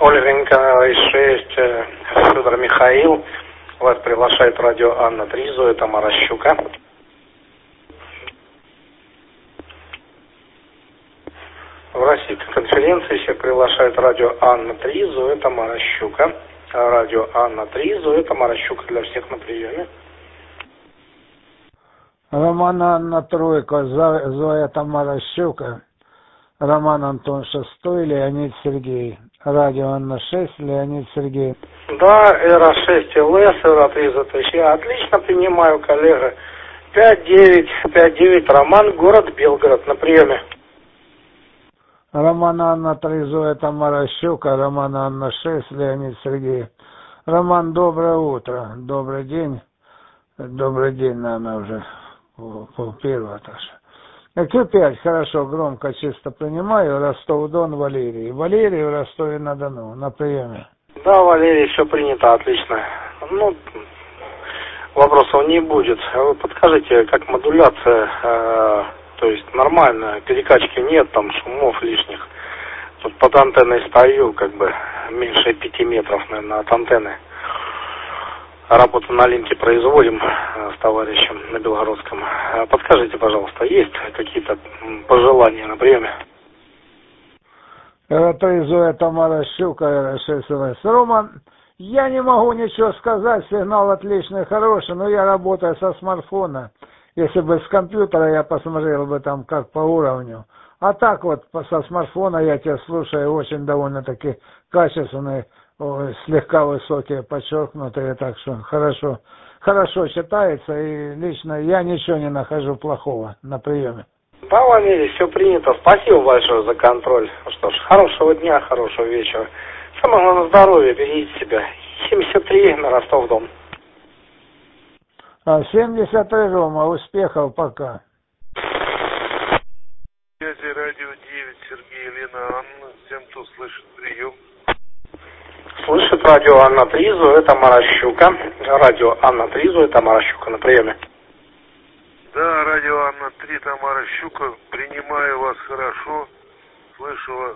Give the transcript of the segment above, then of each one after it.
Ольгинка из 6, Федор Михаил. Вас приглашает радио Анна Тризу, это Маращука. В российской конференции всех приглашает радио Анна Тризу, это Маращука. Радио Анна Тризу, это Маращука для всех на приеме. Роман Анна Тройка, Зоя Тамара Щука, Роман Антон Шестой, Леонид Сергей. Радио Анна 6, Леонид Сергей. Да, Эра 6 ЛС, Эра 3 ЗТЩ. Отлично принимаю, коллега. 5959, Роман, город Белгород, на приеме. Роман Анна 3, Зоя Тамара Щука, Роман Анна 6, Леонид Сергей. Роман, доброе утро, добрый день. Добрый день, наверное, уже полпервого тоже. Q5, хорошо, громко, чисто принимаю. Ростов-Дон, Валерий. Валерий в Ростове-на-Дону, на приеме. Да, Валерий, все принято, отлично. Ну, вопросов не будет. Вы подскажите, как модуляция, то есть нормально, перекачки нет, там шумов лишних. Тут под антенной стою, как бы, меньше 5 метров, наверное, от антенны. Работу на линке производим с товарищем на Белгородском. Подскажите, пожалуйста, есть какие-то пожелания на приеме? Это Зоя Тамара Щука, РСС. Роман, я не могу ничего сказать, сигнал отличный, хороший, но я работаю со смартфона. Если бы с компьютера я посмотрел бы там как по уровню. А так вот со смартфона я тебя слушаю, очень довольно-таки качественный, слегка высокие, подчеркнутые, так что хорошо читается, и лично я ничего не нахожу плохого на приеме. Да, Валерий, все принято. Спасибо большое за контроль. Что ж, хорошего дня, хорошего вечера. Самое главное, здоровья, берегите себя. 73 на Ростов-Дон. 73, Рома, успехов, пока. Связи радио 9, Сергей, Елена, Анна, всем, кто слышит, прием. Слышит радио Анна Тризу, это Маращука. Радио Анна Тризу, это Маращука на приеме. Да, радио Анна 3, Тамара Щука, принимаю вас хорошо, слышу вас,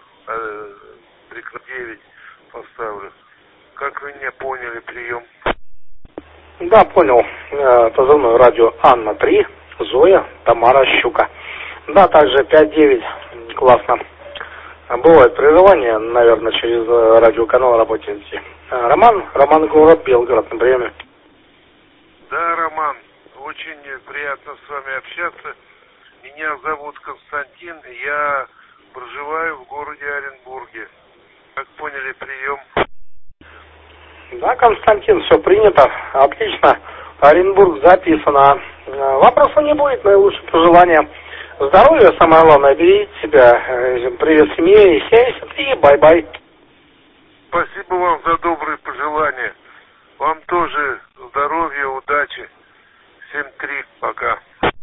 9 поставлю. Как вы меня поняли, прием? Да, понял. Позывной радио Анна 3, Зоя, Тамара Щука. Да, также 5-9, классно. Бывает прерывание, наверное, через радиоканал работаете. Роман, город Белгород, на приеме. Да, Роман, очень приятно с вами общаться. Меня зовут Константин, я проживаю в городе Оренбурге. Как поняли, прием? Да, Константин, все принято, отлично. Оренбург записано. Вопросов не будет, наилучшие пожелания. Здоровья, самое главное, берегите себя. Привет семье, 73, бай-бай. Спасибо вам за добрые пожелания. Вам тоже здоровья, удачи. 7-3, пока.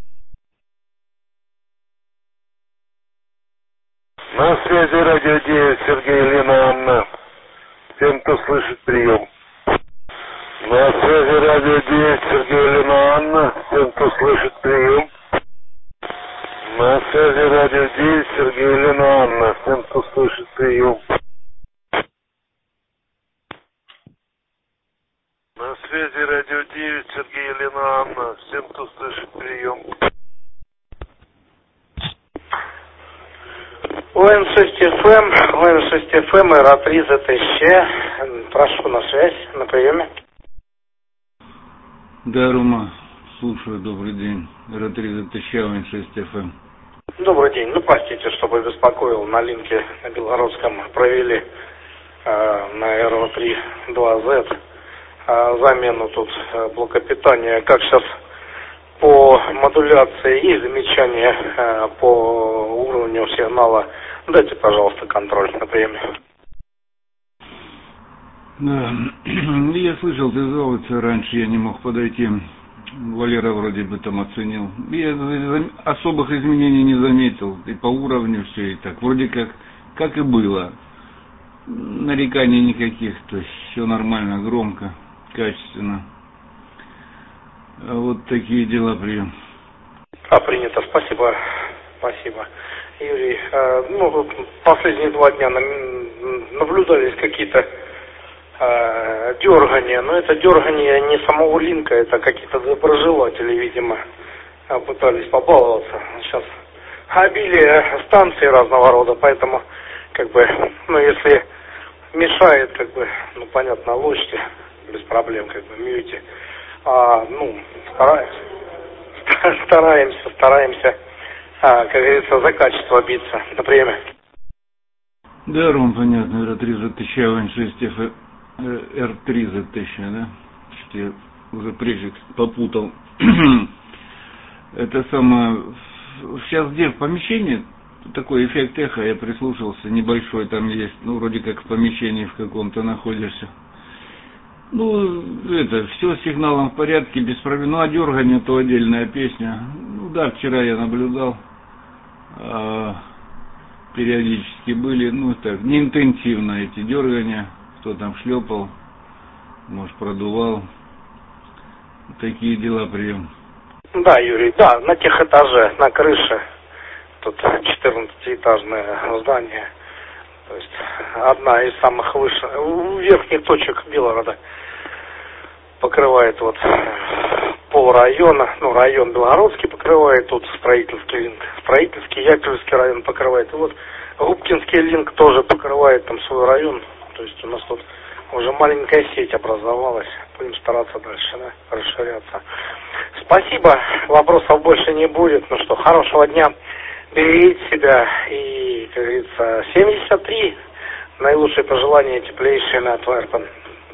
На связи радио 9, Сергей, Елена, Анна. Всем, кто слышит, прием. На связи радио 9, Сергей, Елена, Анна. Всем, кто слышит, прием. На связи радио 9, Сергей, Елена, Анна. Всем, кто слышит, прием. На связи радио 9, Сергей, Елена, Анна. Всем, кто слышит, прием. ОН6 ФМ, Эра-3 ЗТЩ. Прошу на связь, на приеме. Да, Рома, слушаю, добрый день. Эра-3 ЗТЩ, ОН6 ФМ. Добрый день. Ну, простите, что побеспокоил. На линке на Белгородском провели на Эра-3 2Z замену тут блока питания. Как сейчас по модуляции и замечания по уровню сигнала? Дайте, пожалуйста, контроль на приеме. Да, я слышал, ты звался раньше, я не мог подойти. Валера вроде бы там оценил. Я особых изменений не заметил. И по уровню все, и так. Вроде как и было. Нареканий никаких. То есть все нормально, громко, качественно. Вот такие дела, прием. Принято, спасибо. Юрий. Ну, последние 2 дня наблюдались какие-то дергания, но это дергания не самого линка, это какие-то доброжелатели, видимо, пытались побаловаться. Сейчас обилие станций разного рода, поэтому, как бы, ну, если мешает, как бы, ну, понятно, ложьте, без проблем, как бы, мьюте. Ну, стараемся, как говорится, за качество биться. На приеме. Да, Ром, понятно, R30 тысяча, N6 R30 тысяча, да? Что я уже прежде попутал. Это самое... Сейчас где в помещении такой эффект эхо, я прислушался, небольшой там есть, ну, вроде как в помещении в каком-то находишься. Ну, это, все с сигналом в порядке, без проблем. Ну, а дергание то отдельная песня. Ну, да, вчера я наблюдал, периодически были, ну, так, не интенсивно эти дергания, кто там шлепал, может, продувал. Такие дела, прием. Да, Юрий, да, на тех этаже, на крыше, тут 14-этажное здание, то есть одна из самых верхних точек Белгорода, покрывает вот полрайона, ну, район Белгородский покрывает, тут строительский линк, строительский, Яковлевский район покрывает, и вот Губкинский линк тоже покрывает там свой район, то есть у нас тут уже маленькая сеть образовалась, будем стараться дальше, да, расширяться. Спасибо, вопросов больше не будет, ну что, хорошего дня, берегите себя и, как говорится, 73, наилучшие пожелания, теплейшие на Тварпан.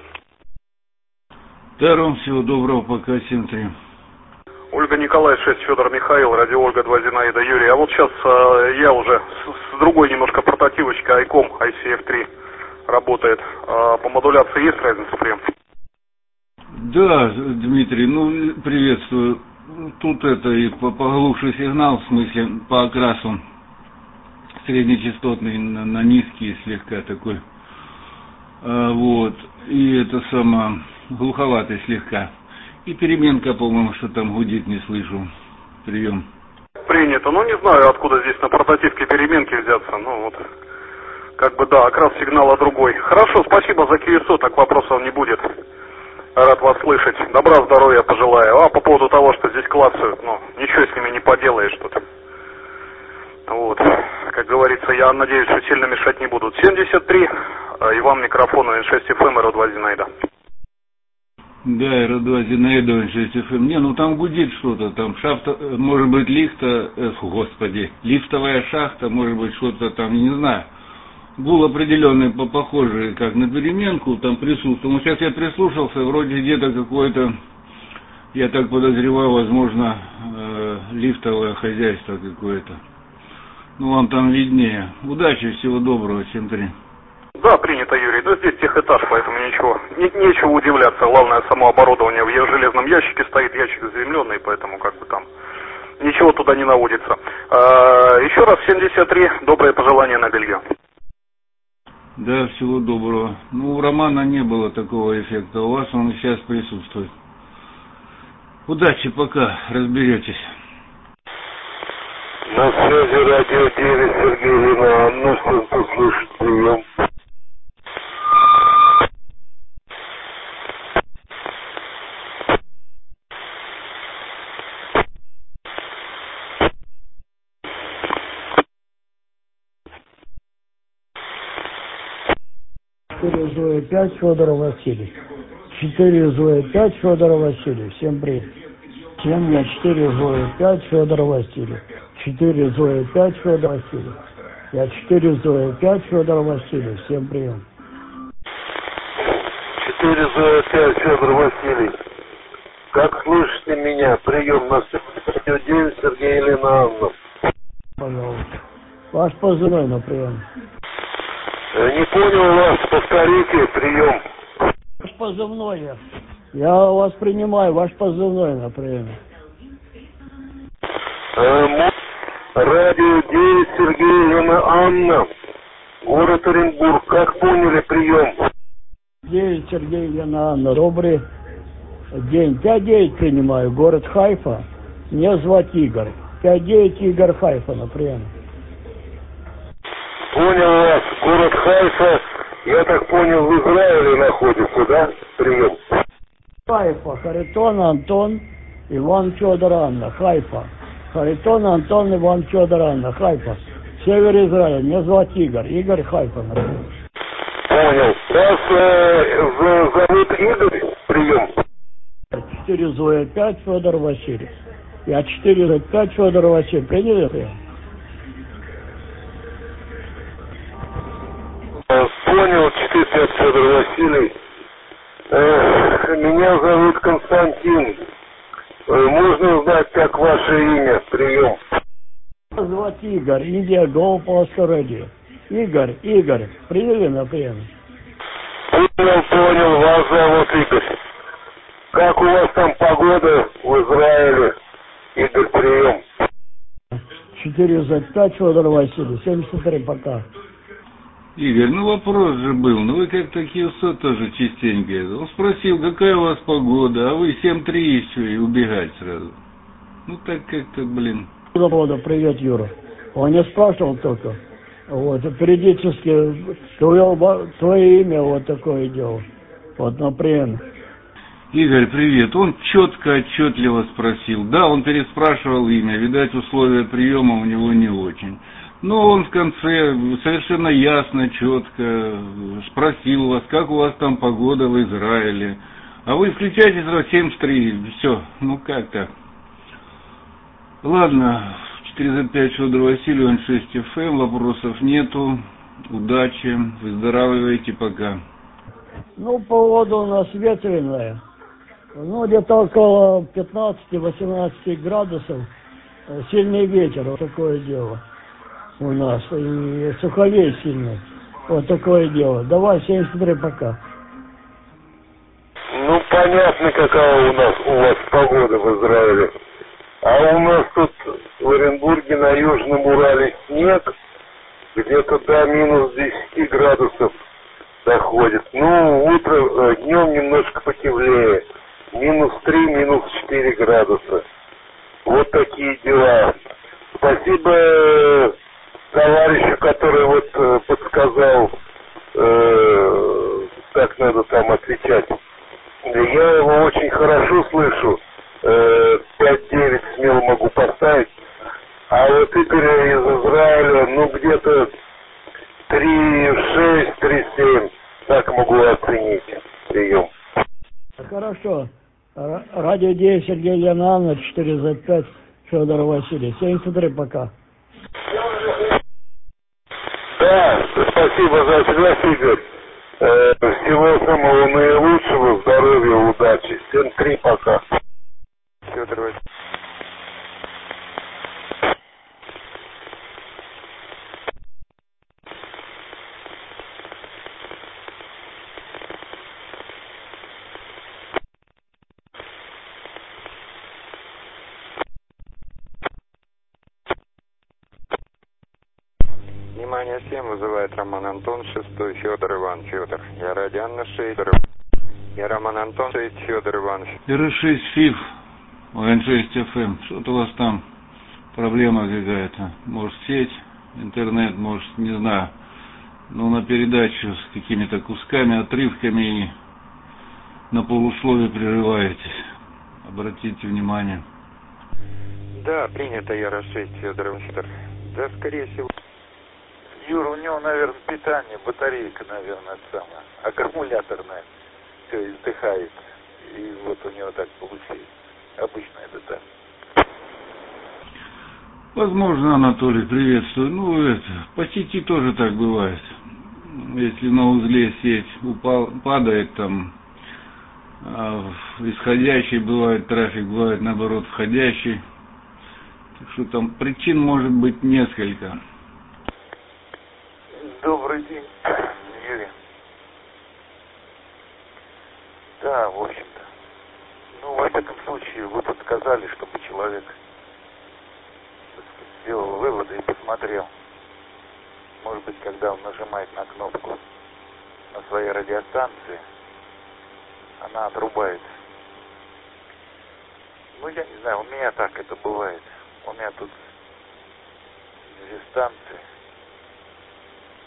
Да, Ром, всего доброго, пока, 73. Ольга Николай, 6, Федор Михаил, радио Ольга, 2 Зинаида, Юрий. А вот сейчас я уже с другой немножко портативочкой ICOM ICF3 работает. По модуляции есть разница в прием? Да, Дмитрий, ну, приветствую. Тут это и поглубже сигнал, в смысле, по окрасу среднечастотный на низкий слегка такой. Вот, и это само глуховатый слегка. И переменка, по-моему, что там гудит, не слышу. Прием. Принято. Ну, не знаю, откуда здесь на портативке переменки взяться. Ну, вот, как бы, да, окрас сигнала другой. Хорошо, спасибо за QSO, так вопросов не будет. Рад вас слышать. Добра, здоровья пожелаю. А по поводу того, что здесь клацают, ну, ничего с ними не поделаешь что-то. Вот, как говорится, я надеюсь, что сильно мешать не будут. 73, и вам микрофону N6 FM, R2 Зинаида. Да, R2 Зинаида, N6 FM. Не, ну там гудит что-то, там шахта, может быть, лифтовая шахта, может быть, что-то там, не знаю. Гул определенный, похожий, как на переменку, там присутствовал. Но сейчас я прислушался, вроде где-то какое-то, я так подозреваю, возможно, лифтовое хозяйство какое-то. Ну, вам там виднее. Удачи, всего доброго, 7-3. Да, принято, Юрий. Да здесь техэтаж, поэтому ничего. Нечего удивляться. Главное, само оборудование в железном ящике стоит, ящик заземленный, поэтому как бы там ничего туда не наводится. Еще раз 73, добрые пожелания на белье. Да, всего доброго. Ну, у Романа не было такого эффекта, у вас он сейчас присутствует. Удачи, пока, разберетесь. На связи радио 9, Сергей Лина, Анна, что слышит, прием. Зоя 5, Федоров Василий. 4 Зоя 5, Федоров Василий. Всем привет. 7, я 4 Зоя 5, Федоров Василий. 4 Зоя 5, Федор Василий. Я 4 Зоя 5, Федор Василий. Всем прием. 4 Зоя 5, Федор Василий. Как слышите меня? Прием на 9, Сергей Елена Анна. Пожалуйста. Ваш позывной на прием. Не понял вас, повторите, прием. Ваш позывной я. Я вас принимаю, ваш позывной на приеме. Радио 9, Сергей Елена Анна. Город Оренбург. Как поняли, прием? 9, Сергей Елена Анна. Добрый день. 5-9 принимаю. Город Хайфа. Меня звать Игорь. 5-9 Игорь Хайфа на приеме. Понял вас. Город Хайфа, я так понял, в Израиле находится, да? Прием. Хайфа, Харитон Антон, Иван Федор Анна, Хайфа. Харитон Антон, Иван Федор Анна, Хайфа. Север Израиля, меня зовут Игорь. Игорь Хайфа. Понял. Вас зовут Игорь? Прием. 4 Зоя 5 Федор Васильев. Я 4 5 Федор Васильев. Приняли это? Понял, 4-5 Федор Васильевич. Меня зовут Константин. Можно узнать, как ваше имя? Прием. Меня зовут Игорь. Индия Go Polska Radio. Игорь. Приняли на прием? Понял. Вас зовут Игорь. Как у вас там погода в Израиле? Игорь, прием. 4 за 5 Федор Васильев. 73 пока. Игорь, ну вопрос же был, ну вы как-то Киосо тоже частенько. Он спросил, какая у вас погода, а вы 7-3 еще и убегать сразу. Ну так как-то, блин. Привет, Юра. Он не спрашивал только. Вот, периодически твое имя вот такое делал. Вот, например. Игорь, привет. Он четко, отчетливо спросил. Да, он переспрашивал имя, видать, условия приема у него не очень. Но он в конце совершенно ясно, четко спросил вас, как у вас там погода в Израиле. А вы включаете сразу 7-3, все, ну как так. Ладно, 4-5 Федор Васильев, 6 FM, вопросов нету. Удачи, выздоравливайте, пока. Ну, погода у нас ветреная. Ну, где-то около 15-18 градусов. Сильный ветер, вот такое дело у нас. И суховей сильный. Вот такое дело. Давай, 73 пока. Ну, понятно, какая у вас погода в Израиле. А у нас тут в Оренбурге на Южном Урале снег. Где-то до минус 10 градусов доходит. Ну, днем немножко потеплее. Минус 3, минус 4 градуса. Вот такие дела. Спасибо товарищу, который вот подсказал, как надо там отвечать. Я его очень хорошо слышу. 5-9 смело могу поставить. А вот Игоря из Израиля, ну где-то 3,6, 3,7. Так могу оценить. Прием. Хорошо. Радио 9 Сергей Леонановна, 4 за 5 Федор Васильев. 73 пока. Да, спасибо за связь, Игорь. Всего самого наилучшего, здоровья, удачи. 7-3 пока. Федор Васильевич. Внимание всем, вызывает Роман Антон, 6 Федор Иван Федор. Я Радианна 6. Я Роман Антон 6 Федор Иван. РС6 ФИФ, ОН6 FM. Что-то у вас там проблема какая-то. Может сеть, интернет, может, не знаю. Но на передачу с какими-то кусками, отрывками и на полусловие прерываетесь. Обратите внимание. Да, принято ЯРА-6 Федор Иван Федор. Да, скорее всего. Юра, у него, наверное, питание, батарейка, наверное, самое, аккумуляторная, все издыхает, и вот у него так получилось. Обычно это так. Возможно, Анатолий, приветствую. Ну, это, по сети тоже так бывает. Если на узле сеть падает, там, исходящий бывает трафик, бывает, наоборот, входящий. Так что там причин может быть несколько. Добрый день, Юрий. Да, в общем-то. Ну, во всяком случае, вы тут сказали, чтобы человек, так сказать, сделал выводы и посмотрел. Может быть, когда он нажимает на кнопку на своей радиостанции, она отрубается. Ну, я не знаю, у меня так это бывает. У меня тут две станции.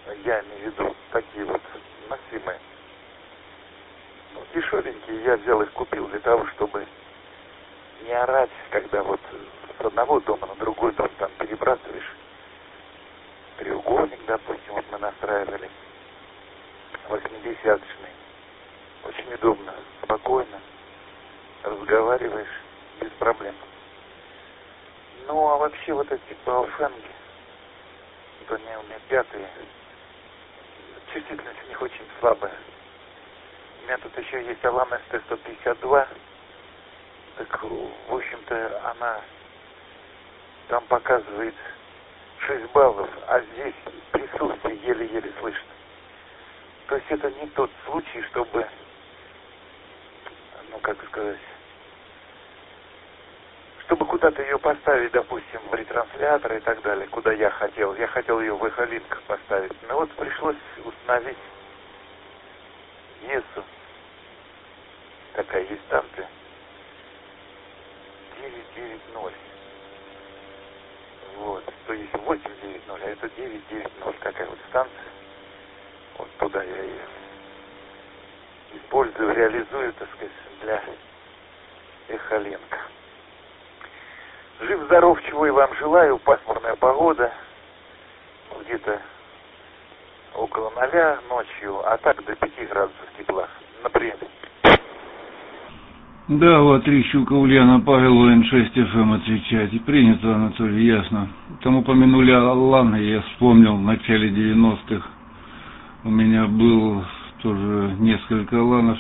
я имею в виду такие вот носимые. Ну, дешевенькие, я взял их, купил для того, чтобы не орать, когда вот с одного дома на другой дом там перебрасываешь. Треугольник, допустим, вот мы настраивали, 80-шный. Очень удобно, спокойно, разговариваешь без проблем. Ну, а вообще вот эти Баофенги, вот они у меня пятые, чувствительность у них очень слабая. У меня тут еще есть Алан СТ-152, так, в общем-то, она там показывает 6 баллов, а здесь присутствие еле-еле слышно. То есть это не тот случай, чтобы, ну как сказать, чтобы куда-то ее поставить, допустим, в ретранслятор и так далее, куда я хотел. Я хотел ее в эхолинках поставить. Но вот пришлось установить ЕСУ. Такая есть станция. 990. Вот. То есть 890, а это 990. Такая вот станция. Вот туда я ее использую, реализую, так сказать, для эхолинка. Жив-здоров, чего и вам желаю. Пасмурная погода. Где-то около 0 ночью, а так до 5 градусов тепла. Например. Да, вот Рищука Ульяна Павел, Н6 ФМ отвечать. И принято, Анатолий, ясно. Там упомянули Алан, и я вспомнил в начале 90-х. У меня был тоже несколько Аланов,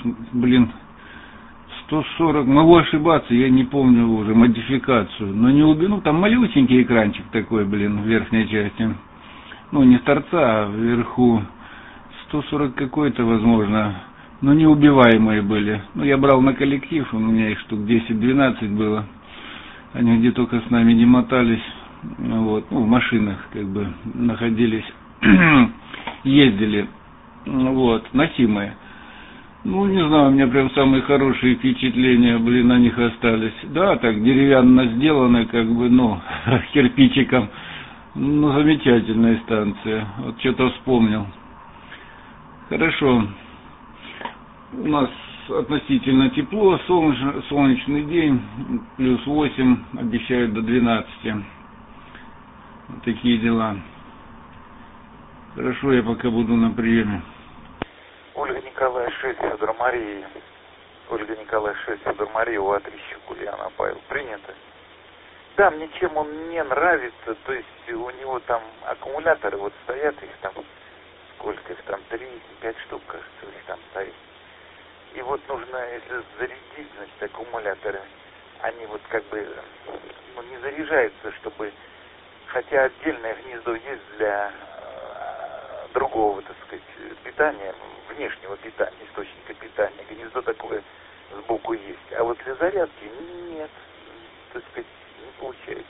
140, могу ошибаться, я не помню уже модификацию, но не убил, там малюсенький экранчик такой, в верхней части, ну не с торца, а вверху 140 какой-то, возможно, но неубиваемые были. Ну я брал на коллектив, у меня их штук 10-12 было, они где только с нами не мотались, вот, ну в машинах как бы находились, ездили, вот, носимые. Ну, не знаю, у меня прям самые хорошие впечатления, о них остались. Да, так деревянно сделаны, как бы, ну, кирпичиком. Ну, замечательная станция. Вот что-то вспомнил. Хорошо. У нас относительно тепло, солнечный день, плюс 8, обещают до 12. Вот такие дела. Хорошо, я пока буду на приеме. Ольга Николаевна 6, Федор Мария. Ольга Николаевна 6, Федор Мария, у Атрищук Ульяна Павел. Принято. Да, мне чем он не нравится, то есть у него там аккумуляторы вот стоят, их там, сколько их там, 3-5 штук, кажется, их там стоит. И вот нужно, если зарядить, значит, аккумуляторы, они вот как бы, ну, не заряжаются, чтобы, хотя отдельное гнездо есть для другого, так сказать, питания, внешнего питания, источника питания. Гнездо такое сбоку есть. А вот для зарядки нет, так сказать, не получается.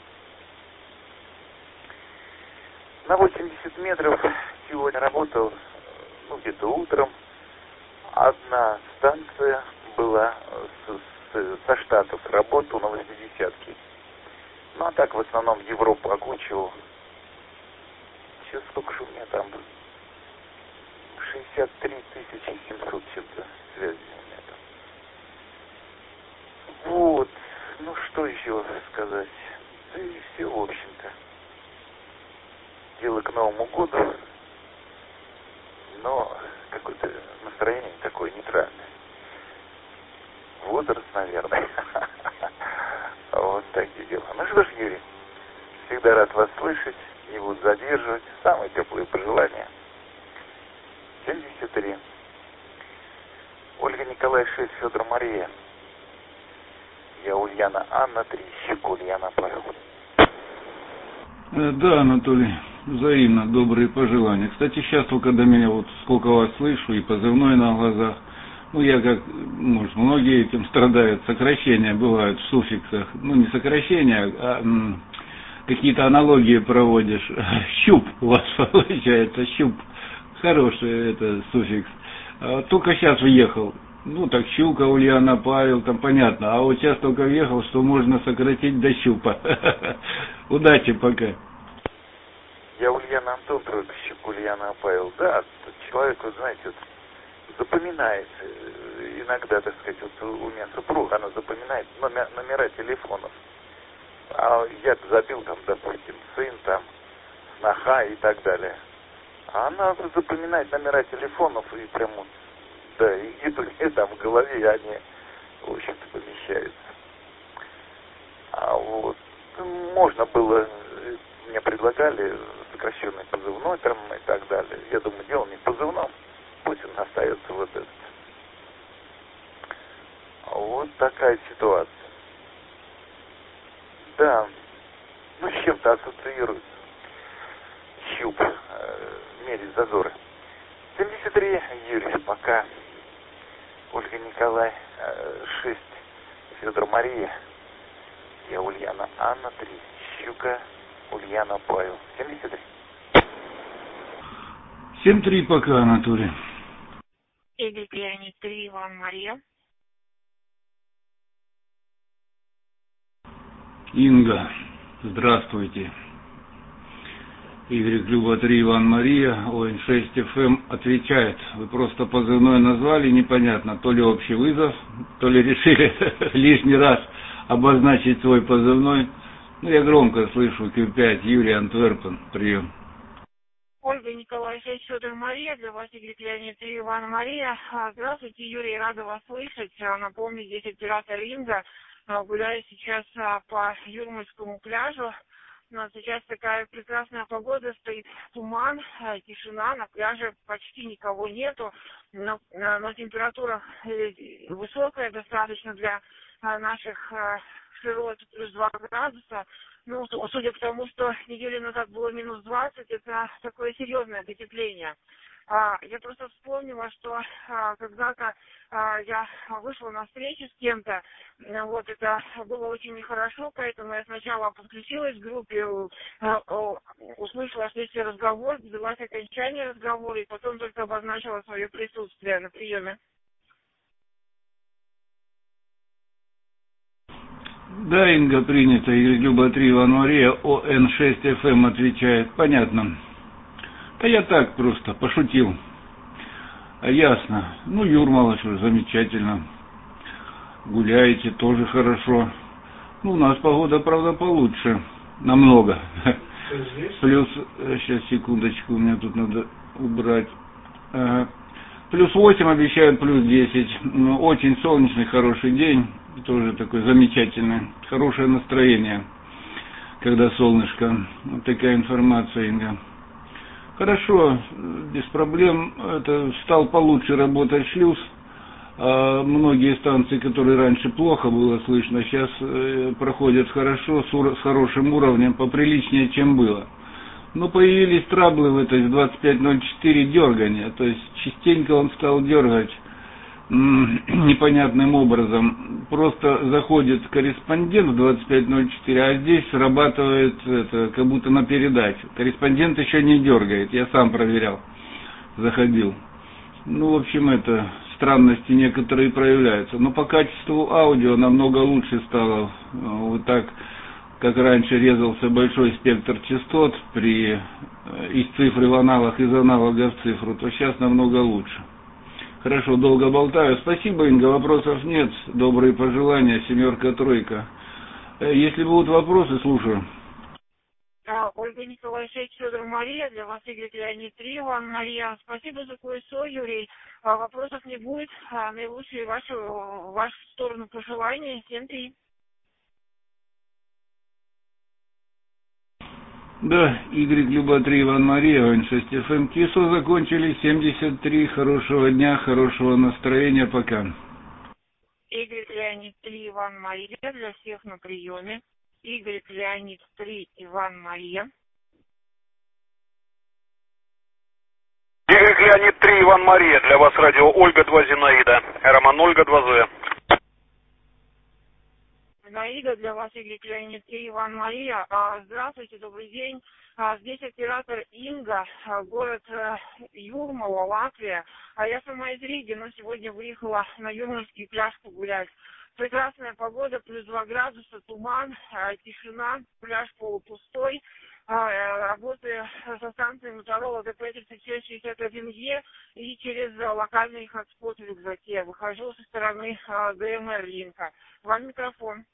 На 80 метров сегодня работал, ну, где-то утром. Одна станция была со Штатов, работал на 80-ке. Ну, а так в основном Европу окучивал. Сейчас сколько же у меня там было? 63 700 чем-то связи у меня там. Вот. Ну, что еще сказать? Да и все, в общем-то. Дело к Новому году. Но какое-то настроение такое нейтральное. Возраст, наверное. Вот такие дела. Ну что ж, Юрий, всегда рад вас слышать. Не буду задерживать. Самые теплые пожелания. 73. Ольга Николаевна 6, Федор Мария. Я Ульяна Анна 3, Щек Ульяна Павел. Да, Анатолий, взаимно добрые пожелания. Кстати, сейчас только до меня, вот сколько вас слышу, и позывной на глазах, ну я как, может, многие этим страдают, сокращения бывают в суффиксах, ну не сокращения, а какие-то аналогии проводишь. Щуп у вас получается, щуп. Хороший это суффикс. Только сейчас въехал. Ну, так Щука, Ульяна, Павел, там понятно. А вот сейчас только въехал, что можно сократить до Щупа. Удачи пока. Я Ульяна Антон, тройщик Ульяна Павел. Да, человек, вот знаете, вот, запоминает иногда, так сказать, вот у меня супруга, она запоминает номера телефонов. А я забил там, допустим, сын там, сноха и так далее. А она запоминает номера телефонов и прям вот, да, и там в голове они, в общем-то, помещаются. А вот можно было, мне предлагали сокращенный позывной там и так далее. Я думаю, дело не в позывном, пусть он остается вот этот. Вот такая ситуация. Да, ну с чем-то ассоциируется. Щуп, мерить зазоры. 73, Юрий, пока. Ольга Николай, 6, Федор Мария. Я Ульяна Анна, 3, Щука, Ульяна Павел. 73. 7-3 пока, Анатолий. Игорь Леонид 3, Иван Мария. Инга, здравствуйте. Игорь Люба 3, Иван Мария, ОН6 ФМ отвечает. Вы просто позывной назвали, непонятно, то ли общий вызов, то ли решили лишний раз обозначить свой позывной. Ну, я громко слышу, Q5, Юрий Антверпен, прием. Ольга Николай 6, Федор Мария, для вас Игорь Леонид 3, Иван Мария. Здравствуйте, Юрий, рада вас слышать. Напомню, здесь оператор Инга. Гуляю сейчас по Юрмальскому пляжу. У нас сейчас такая прекрасная погода, стоит туман, тишина, на пляже почти никого нету, но температура высокая достаточно для наших широт, плюс 2 градуса. Ну, судя по тому, что неделю назад было минус 20, это такое серьезное потепление. Я просто вспомнила, что когда-то я вышла на встречу с кем-то, вот это было очень нехорошо, поэтому я сначала подключилась к группе, услышала, что есть разговор, добилась окончания разговора, и потом только обозначила свое присутствие на приеме. Да, Инга, принято. Игорь Люба 3, Иван Мария, ОН6 ФМ отвечает. Понятно. Да я так просто пошутил. Ясно. Ну, Юрмала, что замечательно. Гуляете, тоже хорошо. Ну, у нас погода, правда, получше. Намного. Плюс, сейчас, секундочку, у меня тут надо убрать. Плюс 8 обещают, плюс 10. Очень солнечный, хороший день. Тоже такой замечательный. Хорошее настроение, когда солнышко. Вот такая информация, Инга. Хорошо, без проблем. Это стал получше работать шлюз. Многие станции, которые раньше плохо было слышно, сейчас проходят хорошо, с хорошим уровнем, поприличнее, чем было. Но появились траблы в этой 2504 дергания, то есть частенько он стал дергать непонятным образом. Просто заходит корреспондент в 2504, а здесь срабатывает это, как будто на передачу. Корреспондент еще не дергает, я сам проверял, заходил. Ну, в общем, это странности некоторые проявляются. Но по качеству аудио намного лучше стало. Вот так, как раньше резался большой спектр частот из цифры в аналог, из аналога в цифру, то сейчас намного лучше. Хорошо, долго болтаю. Спасибо, Инга, вопросов нет. Добрые пожелания, 7-3. Если будут вопросы, слушаю. Ольга Николай 6, Федор Мария, для вас Игорь Леонид 3, Иван Мария. Спасибо за кое-что, Юрий. Вопросов не будет. Наилучшие в вашу сторону пожелания. 7-3. Да, Игорь Люба 3, Иван Мария, ОН6 ФМ. КИСО закончили, 73. Хорошего дня, хорошего настроения, пока. Игорь Леонид 3, Иван Мария, для всех на приеме. Игорь Леонид 3, Иван Мария. Игорь Леонид 3, Иван Мария, для вас радио Ольга 2 Зинаида. Роман Ольга 2З. Зинаида, для вас Игорь Леонид 3, Иван Мария. Здравствуйте, добрый день. Здесь оператор Инга, город Юрмала, Латвия. Я сама из Риги, но сегодня выехала на Юрмальский пляж погулять. Прекрасная погода, плюс 2 градуса, туман, тишина, пляж полупустой. Работаю со станцией Моторола ДП-3661Е и через локальный хотспот в рюкзаке. Выхожу со стороны ДМР линка. Вам микрофон.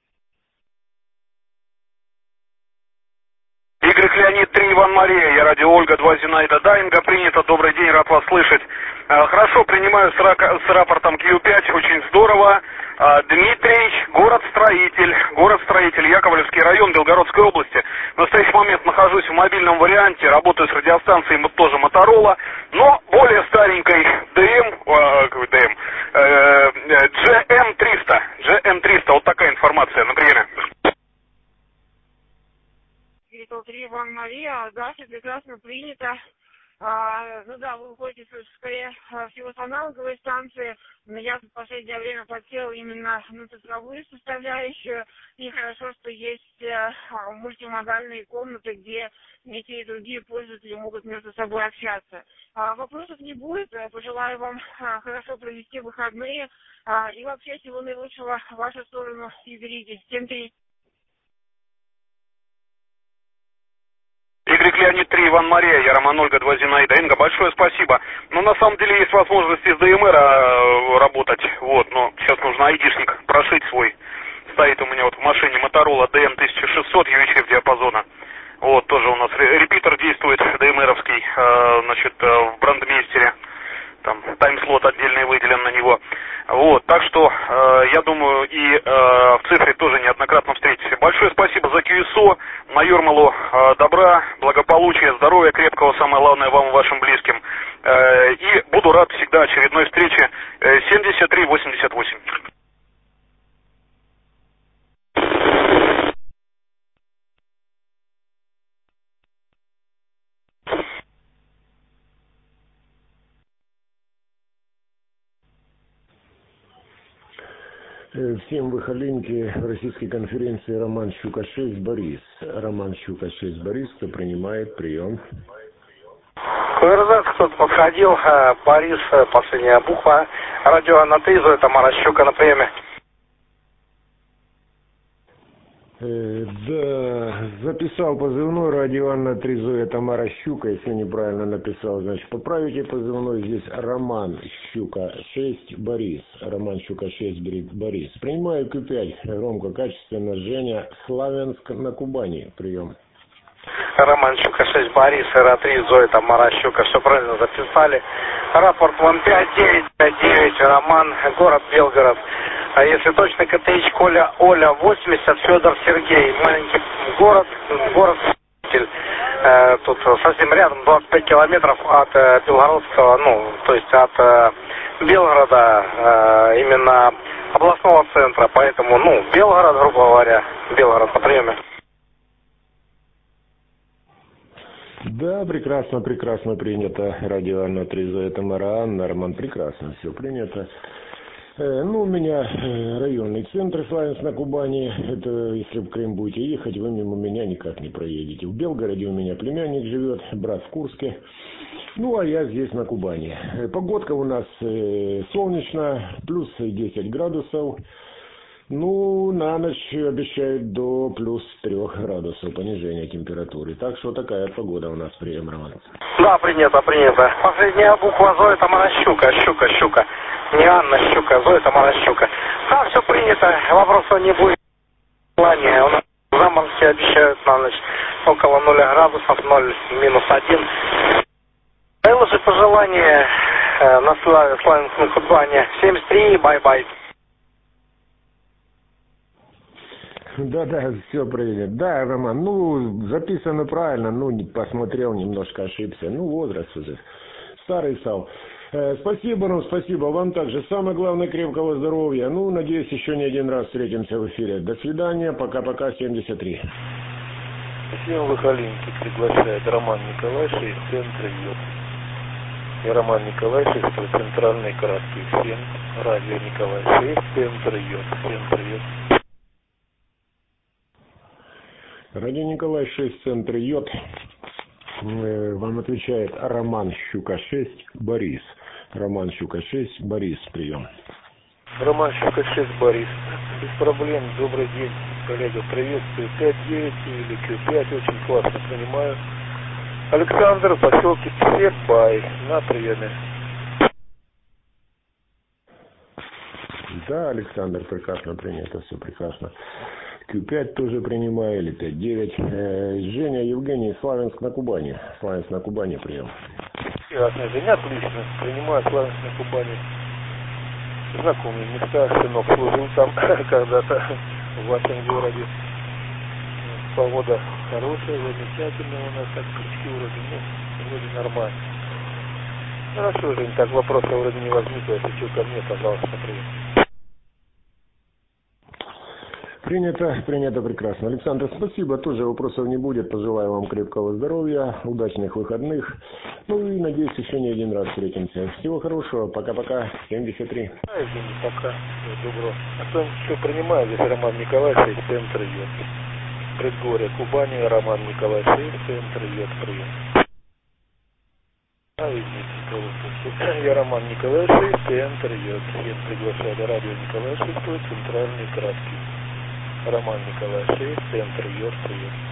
Игорь Леонид 3, Иван Мария, я радио Ольга 2 Зинаида Дайнга, принято, добрый день, рад вас слышать. Хорошо, принимаю с рапортом Q5, очень здорово. Дмитрий, город-строитель, Яковлевский район Белгородской области. В настоящий момент нахожусь в мобильном варианте, работаю с радиостанцией тоже Моторола, но более старенькой GM300, вот такая информация на приеме. 3 Иван Мария, да, все прекрасно принято. Ну да, вы уходите, скорее всего, с аналоговой станции, но я в последнее время подсел именно на цифровую составляющую, и хорошо, что есть мультимодальные комнаты, где эти и другие пользователи могут между собой общаться. Вопросов не будет, пожелаю вам хорошо провести выходные, и вообще всего наилучшего в вашу сторону и берите. Всем 3. Игорь Леонид 3, Иван Мария, я Роман Ольга 2 Зинаида Инга, большое спасибо. Но на самом деле есть возможность из ДМР работать, вот, но сейчас нужно айдишник прошить свой. Стоит у меня вот в машине Моторола DM1600 UHF диапазона. Вот, тоже у нас репитер действует, ДМРовский, значит, в брандмейстере. Там таймслот отдельный выделен на него. Вот, так что, я думаю, и в цифре тоже неоднократно встретимся. Большое спасибо за QSO, на Юрмалу добра, благополучия, здоровья крепкого, самое главное вам и вашим близким. И буду рад всегда очередной встрече. 7388. Всем выходинки российской конференции Роман Щука-6 Борис. Роман Щука-6 Борис, кто принимает прием. КРЗ, кто-то подходил, Борис, последняя буква. Радио Анатизу, это Тамара Щука на приеме. Да, записал позывной радио Анна Тризоя Тамара Щука, если неправильно написал, значит поправите позывной, здесь Роман Щука 6 Борис, Роман Щука 6 Борис. Принимаю Q5, громко, качественно, Женя, Славянск на Кубани, прием. Роман Щука 6 Борис, РА3 Зоя Тамара Щука, все правильно записали. Рапорт вам 5959, Роман, город Белгород. А если точно, КТХ Коля Оля 80, Федор Сергей, маленький город тут совсем рядом, 25 километров от Белгородского, ну, то есть от Белгорода, именно областного центра, поэтому, ну, Белгород, грубо говоря, Белгород по приеме. Да, прекрасно принято. Радио Анна Тризоя Тамара Анна, Роман, прекрасно, все принято. Ну, у меня районный центр Славянск на Кубани. Это, если в Крым будете ехать, вы мимо меня никак не проедете. В Белгороде у меня племянник живет, брат в Курске. Ну, а я здесь на Кубани. Погодка у нас солнечно, плюс 10 градусов. Ну, на ночь обещают до плюс 3 градусов понижения температуры. Так что такая погода у нас, прием, Роман. Да, принято. Последняя буква Зоя Тамара Щука. Не Анна Щука, Зоя Тамара Щука. Да, все принято, вопросов не будет. У нас в Заморске обещают на ночь около 0 градусов, 0-1. Выложить пожелание на Славянском Кубани. 73, бай-бай. Да, все принято. Да, Роман, ну, записано правильно, ну, посмотрел, немножко ошибся. Ну, возраст уже. Старый стал. Спасибо, Ром, спасибо. Вам также. Самое главное, крепкого здоровья. Ну, надеюсь, еще не один раз встретимся в эфире. До свидания. Пока-пока. 73. Всем выходинки приглашает Роман Николаевич из центра ЙОТ. Я Роман Николаевич из центральной краски. Всем радио Николаевич, центр ЙОТ. Центр ЙОТ. Радио Николай 6, центр ЙОТ. Вам отвечает Роман Щука 6 Борис. Роман Щука 6 Борис, прием. Романщика 6 Борис. Без проблем. Добрый день, коллега. Приветствую. 5-9 или Q5. Очень классно понимаю. Александр, поселке Псебай. На приеме. Да, Александр, прекрасно принято, все прекрасно. Q5 тоже принимаю, или 5-9. Женя, Евгений, Славянск на Кубани. Славянск на Кубани, прием. Ясно, Женя, отлично. Принимаю Славянск на Кубани. Знакомые места, сынок служил там когда-то в вашем городе. Погода хорошая, замечательная у нас, так ключи вроде нормально. Хорошо, Жень, так вопроса вроде не возникло, если что, ко мне, пожалуйста, привет. Принято прекрасно. Александр, спасибо, тоже вопросов не будет. Пожелаю вам крепкого здоровья, удачных выходных. Ну и надеюсь, еще не один раз встретимся. Всего хорошего, пока-пока, 73. Извини, пока, добро. А кто-нибудь еще принимает, здесь Роман Николаевич, центр идет. Предгорье Кубани, Роман Николаевич, центр идет, прием. Извините, я Роман Николаевич, центр идет. Я приглашаю до радио Николаевич, центральный краткий. Роман Николаевич, центр идет, прием.